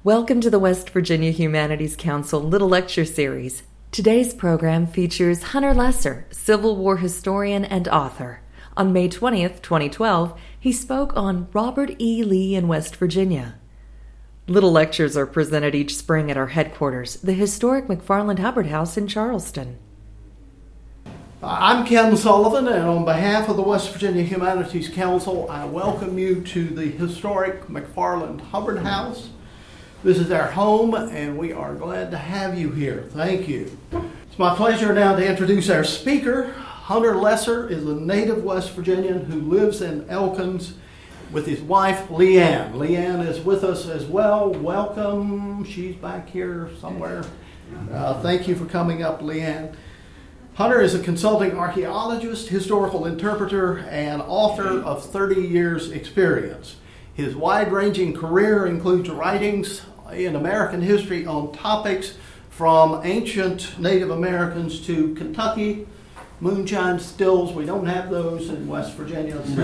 Welcome to the West Virginia Humanities Council Little Lecture Series. Today's program features Hunter Lesser, Civil War historian and author. On May 20th, 2012, he spoke on Robert E. Lee in West Virginia. Little lectures are presented each spring at our headquarters, the historic McFarland Hubbard House in Charleston. I'm Ken Sullivan, and on behalf of the West Virginia Humanities Council, I welcome you to the historic McFarland Hubbard House. This is our home, and we are glad to have you here. Thank you. It's my pleasure now to introduce our speaker. Hunter Lesser is a native West Virginian who lives in Elkins with his wife, Leanne. Leanne is with us as well. Welcome. She's back here somewhere. Thank you for coming up, Leanne. Hunter is a consulting archaeologist, historical interpreter, and author of 30 years' experience. His wide-ranging career includes writings in American history on topics from ancient Native Americans to Kentucky, moonshine stills. We don't have those in West Virginia, so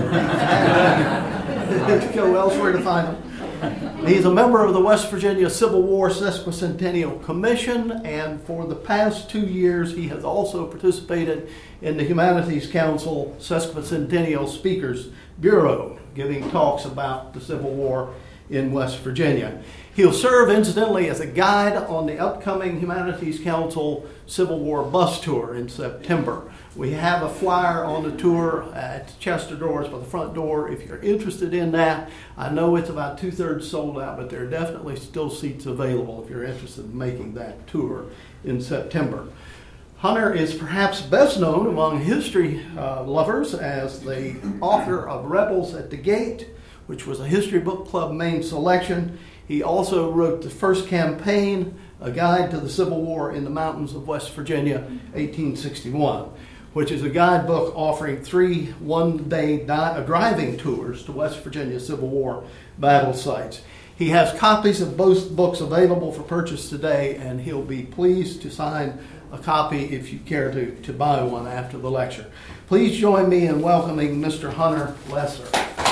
go elsewhere to find them. He's a member of the West Virginia Civil War Sesquicentennial Commission, and for the past 2 years he has also participated in the Humanities Council Sesquicentennial Speakers Bureau, giving talks about the Civil War in West Virginia. He'll serve, incidentally, as a guide on the upcoming Humanities Council Civil War bus tour in September. We have a flyer on the tour at Chester Doors by the front door if you're interested in that. I know it's about 2/3 sold out, but there are definitely still seats available if you're interested in making that tour in September. Hunter is perhaps best known among history lovers as the author of Rebels at the Gate, which was a History Book Club main selection. He also wrote The First Campaign, a guide to the Civil War in the mountains of West Virginia, 1861, which is a guidebook offering 3 one-day driving tours to West Virginia Civil War battle sites. He has copies of both books available for purchase today, and he'll be pleased to sign a copy if you care to buy one after the lecture. Please join me in welcoming Mr. Hunter Lesser.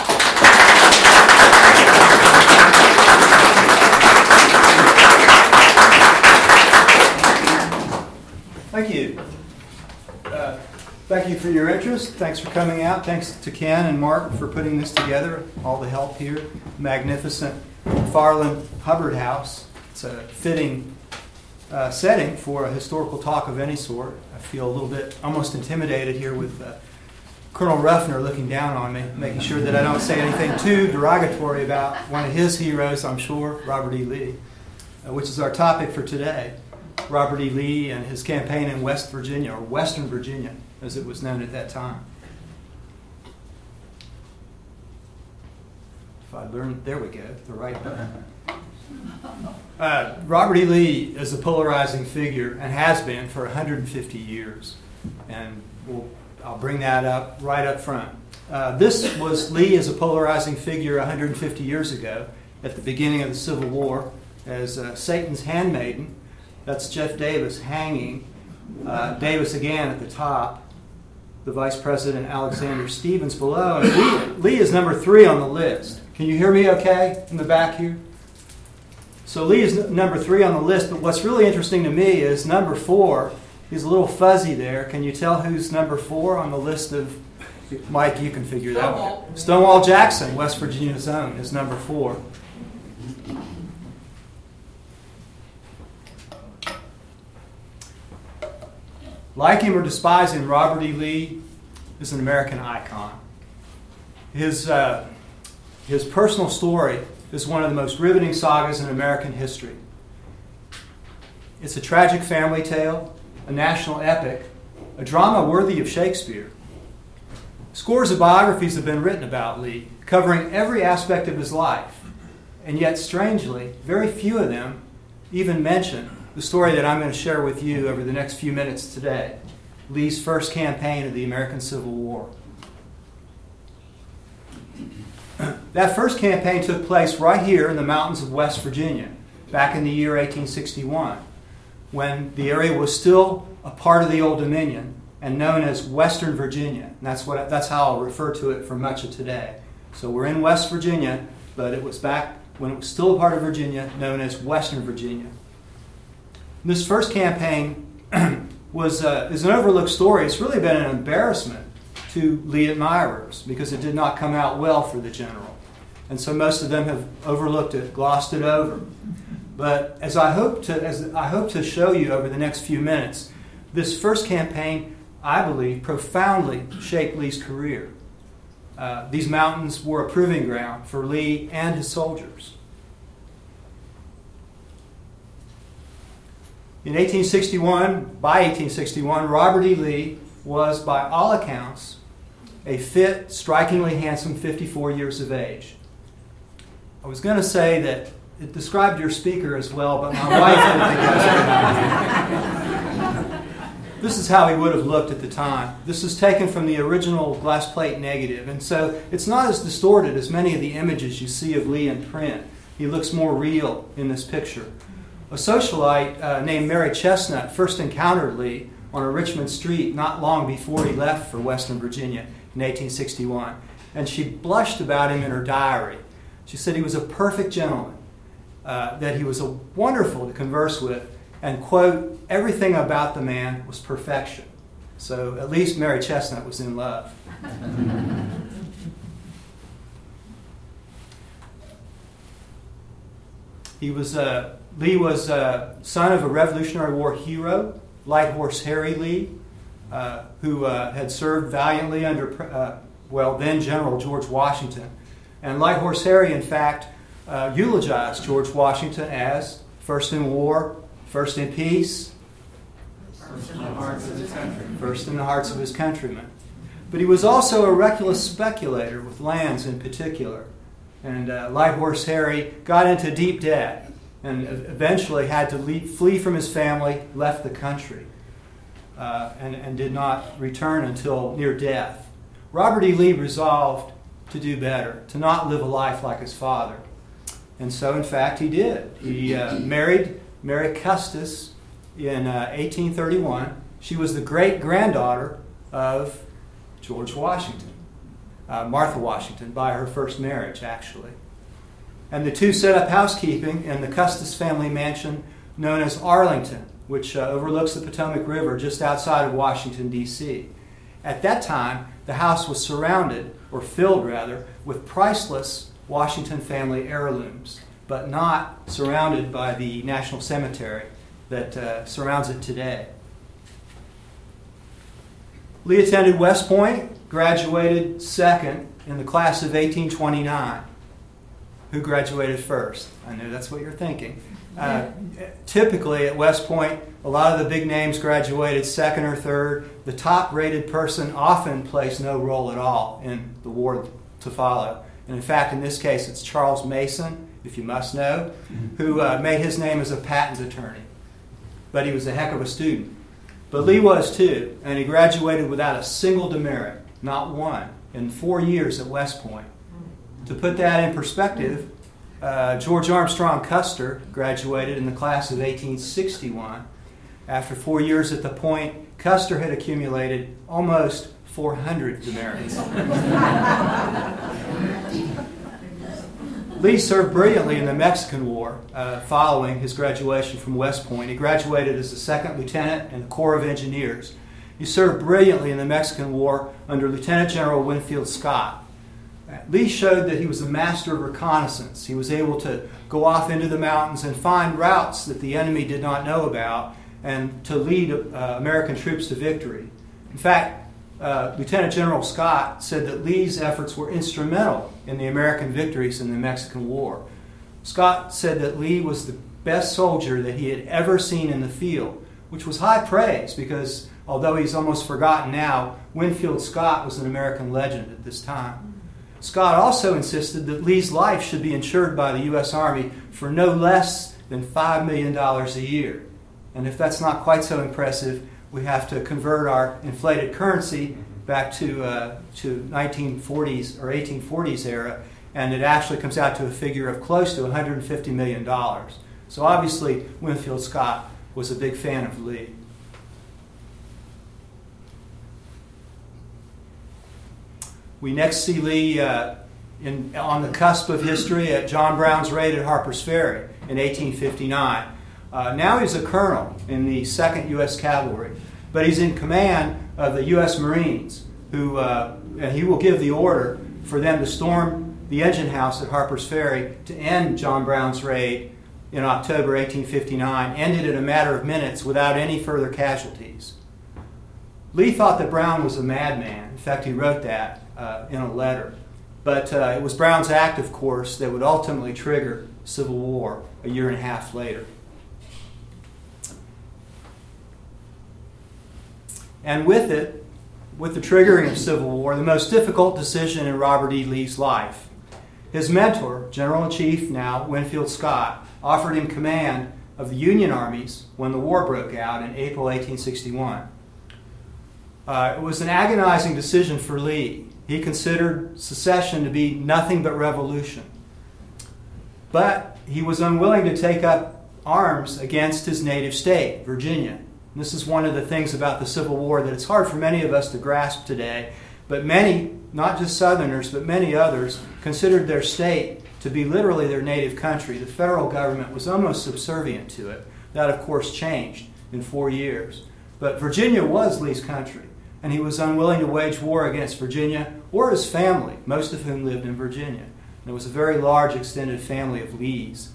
Thank you. Thank you for your interest. Thanks for coming out. Thanks to Ken and Mark for putting this together, all the help here. Magnificent McFarland Hubbard House. It's a fitting setting for a historical talk of any sort. I feel a little bit almost intimidated here with Colonel Ruffner looking down on me, making sure that I don't say anything too derogatory about one of his heroes, I'm sure, Robert E. Lee, which is our topic for today. Robert E. Lee and his campaign in West Virginia, or Western Virginia, as it was known at that time. If I learn, there we go, the right button. Robert E. Lee is a polarizing figure and has been for 150 years. And I'll bring that up right up front. This was Lee as a polarizing figure 150 years ago at the beginning of the Civil War as Satan's handmaiden. That's Jeff Davis hanging. Davis again at the top. The Vice President Alexander Stephens below. And Lee is number 3 on the list. Can you hear me okay in the back here? So Lee is number 3 on the list, but what's really interesting to me is number 4. He's a little fuzzy there. Can you tell who's number 4 on the list of... Mike, you can figure that out. Stonewall Jackson, West Virginia's own, is number 4. Like him or despise him, Robert E. Lee is an American icon. His personal story is one of the most riveting sagas in American history. It's a tragic family tale, a national epic, a drama worthy of Shakespeare. Scores of biographies have been written about Lee, covering every aspect of his life, and yet, strangely, very few of them even mention the story that I'm going to share with you over the next few minutes today, Lee's first campaign of the American Civil War. That first campaign took place right here in the mountains of West Virginia, back in the year 1861, when the area was still a part of the Old Dominion and known as Western Virginia. And that's how I'll refer to it for much of today. So we're in West Virginia, but it was back when it was still a part of Virginia, known as Western Virginia. This first campaign is an overlooked story. It's really been an embarrassment to Lee admirers because it did not come out well for the general. And so most of them have overlooked it, glossed it over. But as I hope to show you over the next few minutes, this first campaign, I believe, profoundly shaped Lee's career. These mountains were a proving ground for Lee and his soldiers. In 1861, Robert E. Lee was, by all accounts, a fit, strikingly handsome 54 years of age. I was going to say that it described your speaker as well, but my wife didn't think that was a good idea. This is how he would have looked at the time. This is taken from the original glass plate negative, and so it's not as distorted as many of the images you see of Lee in print. He looks more real in this picture. A socialite named Mary Chestnut first encountered Lee on a Richmond street not long before he left for Western Virginia in 1861, and she blushed about him in her diary. She said he was a perfect gentleman, that he was wonderful to converse with, and, quote, everything about the man was perfection. So at least Mary Chestnut was in love. Lee was son of a Revolutionary War hero, Light Horse Harry Lee, who had served valiantly under, then General George Washington. And Light Horse Harry, in fact, eulogized George Washington as first in war, first in peace, first in the hearts of his country. First in the hearts of his countrymen. But he was also a reckless speculator with lands in particular. And Light Horse Harry got into deep debt and eventually had to flee from his family, left the country, and did not return until near death. Robert E. Lee resolved to do better, to not live a life like his father. And so, in fact, he did. He married Mary Custis in 1831. She was the great-granddaughter of George Washington, Martha Washington, by her first marriage, actually. And the two set up housekeeping in the Custis family mansion known as Arlington, which overlooks the Potomac River just outside of Washington, D.C. At that time, the house was surrounded, or filled rather, with priceless Washington family heirlooms, but not surrounded by the National Cemetery that surrounds it today. Lee attended West Point, graduated second in the class of 1829. Who graduated first? I know that's what you're thinking. Typically at West Point, a lot of the big names graduated second or third. The top-rated person often plays no role at all in the war to follow. And in fact, in this case, it's Charles Mason, if you must know, who made his name as a patent attorney. But he was a heck of a student. But Lee was too, and he graduated without a single demerit, not one, in 4 years at West Point. To put that in perspective, George Armstrong Custer graduated in the class of 1861. After 4 years at the Point, Custer had accumulated almost 400 demerits. Lee served brilliantly in the Mexican War following his graduation from West Point. He graduated as a second lieutenant in the Corps of Engineers. He served brilliantly in the Mexican War under Lieutenant General Winfield Scott. Lee showed that he was a master of reconnaissance. He was able to go off into the mountains and find routes that the enemy did not know about and to lead American troops to victory. In fact, Lieutenant General Scott said that Lee's efforts were instrumental in the American victories in the Mexican War. Scott said that Lee was the best soldier that he had ever seen in the field, which was high praise because, although he's almost forgotten now, Winfield Scott was an American legend at this time. Scott also insisted that Lee's life should be insured by the U.S. Army for no less than $5 million a year. And if that's not quite so impressive, we have to convert our inflated currency back to 1940s or 1840s era, and it actually comes out to a figure of close to $150 million. So obviously, Winfield Scott was a big fan of Lee. We next see Lee on the cusp of history at John Brown's raid at Harper's Ferry in 1859. Now he's a colonel in the 2nd U.S. Cavalry, but he's in command of the U.S. Marines, and he will give the order for them to storm the engine house at Harper's Ferry to end John Brown's raid in October 1859, ended in a matter of minutes without any further casualties. Lee thought that Brown was a madman. In fact, he wrote that in a letter. But it was Brown's act, of course, that would ultimately trigger Civil War a year and a half later. And with it, with the triggering of Civil War, the most difficult decision in Robert E. Lee's life. His mentor, General-in-Chief now Winfield Scott, offered him command of the Union armies when the war broke out in April 1861. It was an agonizing decision for Lee. He considered secession to be nothing but revolution. But he was unwilling to take up arms against his native state, Virginia. And this is one of the things about the Civil War that it's hard for many of us to grasp today. But many, not just Southerners, but many others, considered their state to be literally their native country. The federal government was almost subservient to it. That, of course, changed in 4 years. But Virginia was Lee's country, and he was unwilling to wage war against Virginia or his family, most of whom lived in Virginia. And it was a very large extended family of Lees.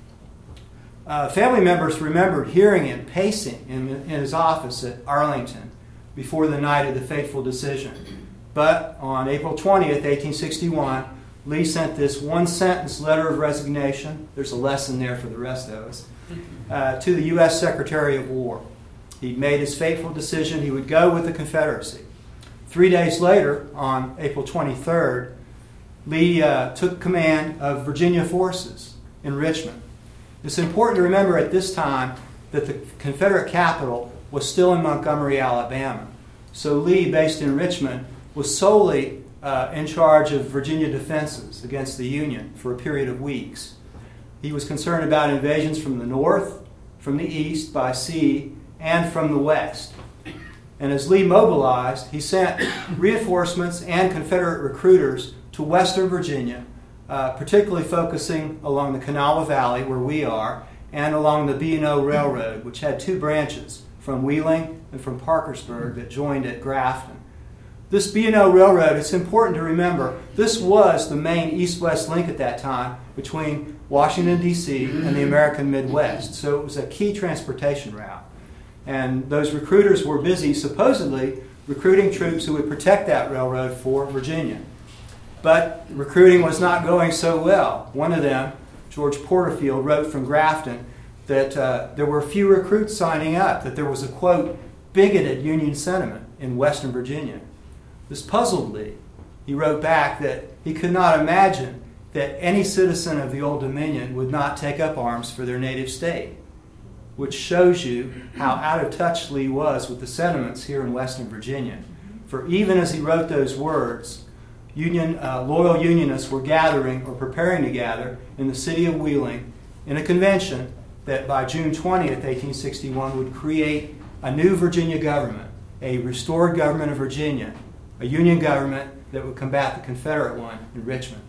Family members remembered hearing him pacing in his office at Arlington before the night of the fateful decision. But on April 20th, 1861, Lee sent this one-sentence letter of resignation, there's a lesson there for the rest of us, to the U.S. Secretary of War. He'd made his fateful decision. He would go with the Confederacy. 3 days later, on April 23rd, Lee took command of Virginia forces in Richmond. It's important to remember at this time that the Confederate capital was still in Montgomery, Alabama. So Lee, based in Richmond, was solely in charge of Virginia defenses against the Union for a period of weeks. He was concerned about invasions from the north, from the east by sea, and from the west. And as Lee mobilized, he sent reinforcements and Confederate recruiters to western Virginia, particularly focusing along the Kanawha Valley, where we are, and along the B&O Railroad, which had two branches, from Wheeling and from Parkersburg, that joined at Grafton. This B&O Railroad, it's important to remember, this was the main east-west link at that time between Washington, D.C. and the American Midwest. So it was a key transportation route. And those recruiters were busy, supposedly, recruiting troops who would protect that railroad for Virginia. But recruiting was not going so well. One of them, George Porterfield, wrote from Grafton that there were few recruits signing up, that there was a, quote, bigoted Union sentiment in Western Virginia. This puzzled Lee. He wrote back that he could not imagine that any citizen of the Old Dominion would not take up arms for their native state, which shows you how out of touch Lee was with the sentiments here in Western Virginia. For even as he wrote those words, loyal Unionists were gathering or preparing to gather in the city of Wheeling in a convention that by June 20th, 1861 would create a new Virginia government, a restored government of Virginia, a Union government that would combat the Confederate one in Richmond.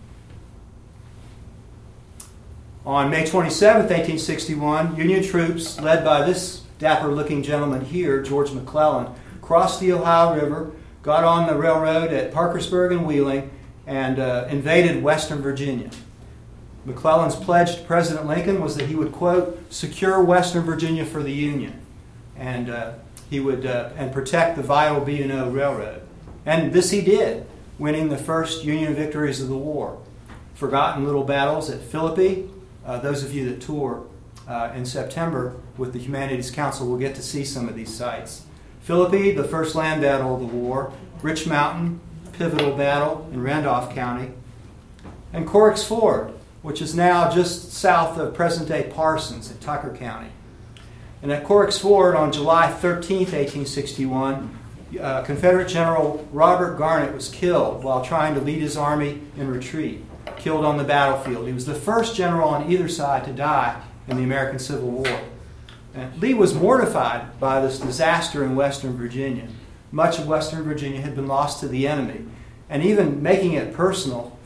On May 27th, 1861, Union troops, led by this dapper-looking gentleman here, George McClellan, crossed the Ohio River, got on the railroad at Parkersburg and Wheeling, and invaded Western Virginia. McClellan's pledge to President Lincoln was that he would, quote, secure Western Virginia for the Union, and he would and protect the vital B&O Railroad. And this he did, winning the first Union victories of the war. Forgotten little battles at Philippi. Those of you that tour in September with the Humanities Council will get to see some of these sites. Philippi, the first land battle of the war. Rich Mountain, pivotal battle in Randolph County. And Corrick's Ford, which is now just south of present-day Parsons in Tucker County. And at Corrick's Ford on July 13th, 1861, Confederate General Robert Garnett was killed while trying to lead his army in retreat, killed on the battlefield. He was the first general on either side to die in the American Civil War. And Lee was mortified by this disaster in Western Virginia. Much of Western Virginia had been lost to the enemy. And even making it personal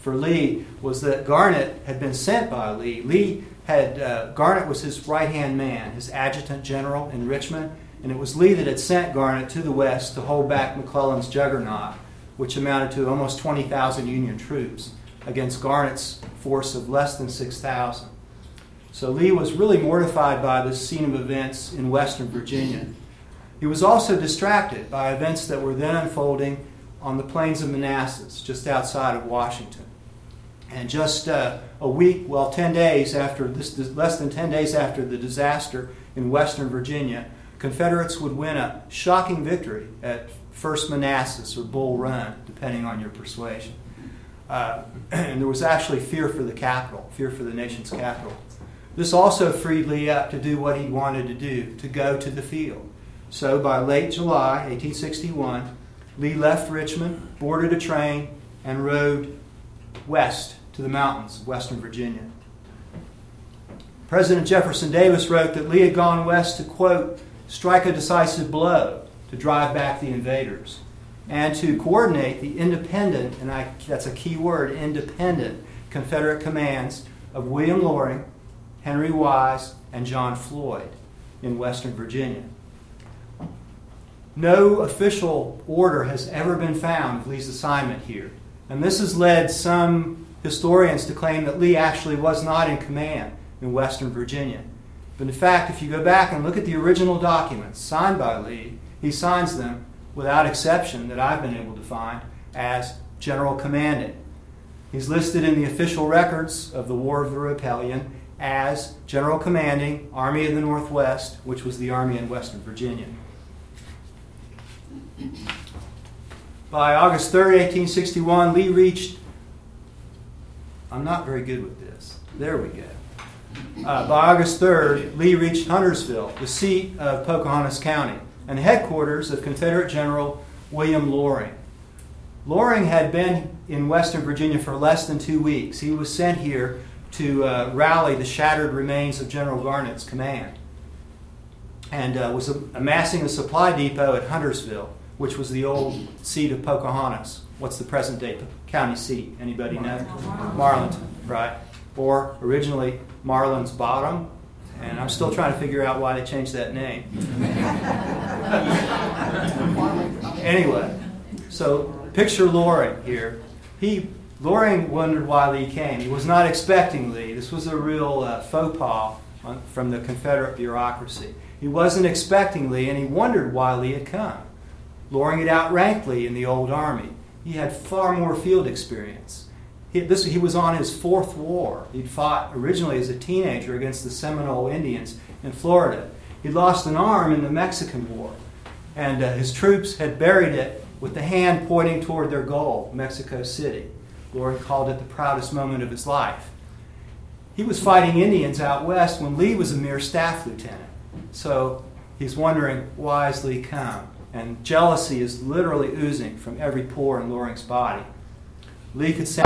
for Lee was that Garnett had been sent by Lee. Garnett was his right-hand man, his adjutant general in Richmond, and it was Lee that had sent Garnett to the west to hold back McClellan's juggernaut, which amounted to almost 20,000 Union troops against Garnett's force of less than 6,000. So Lee was really mortified by this scene of events in western Virginia. He was also distracted by events that were then unfolding on the plains of Manassas, just outside of Washington. And just a week, 10 days after less than 10 days after the disaster in western Virginia, Confederates would win a shocking victory at First Manassas or Bull Run, depending on your persuasion. And there was actually fear for the capital, fear for the nation's capital. This also freed Lee up to do what he wanted to do, to go to the field. So by late July 1861, Lee left Richmond, boarded a train, and rode west to the mountains of western Virginia. President Jefferson Davis wrote that Lee had gone west to, quote, strike a decisive blow to drive back the invaders and to coordinate the independent, and that's a key word, independent Confederate commands of William Loring, Henry Wise, and John Floyd in western Virginia. No official order has ever been found of Lee's assignment here, and this has led some historians to claim that Lee actually was not in command in western Virginia. But in fact, if you go back and look at the original documents signed by Lee, he signs them, without exception that I've been able to find, as General Commanding. He's listed in the official records of the War of the Rebellion as General Commanding, Army of the Northwest, which was the army in western Virginia. By August 3rd, 1861, Lee reached... I'm not very good with this. There we go. By August 3rd, Lee reached Huntersville, the seat of Pocahontas County, and headquarters of Confederate General William Loring. Loring had been in western Virginia for less than 2 weeks. He was sent here to rally the shattered remains of General Garnett's command, and was amassing a supply depot at Huntersville, which was the old seat of Pocahontas. What's the present-day county seat? Anybody know? Marlinton, right? Or originally Marlin's Bottom, and I'm still trying to figure out why they changed that name. Anyway, so picture Loring here. Loring wondered why Lee came. He was not expecting Lee. This was a real faux pas from the Confederate bureaucracy. He wasn't expecting Lee, and he wondered why Lee had come. Loring had outranked Lee in the old army. He had far more field experience. He was on his fourth war. He'd fought originally as a teenager against the Seminole Indians in Florida. He'd lost an arm in the Mexican War, and his troops had buried it with the hand pointing toward their goal, Mexico City. Loring called it the proudest moment of his life. He was fighting Indians out west when Lee was a mere staff lieutenant. So he's wondering, why has Lee come? And jealousy is literally oozing from every pore in Loring's body. Lee could sound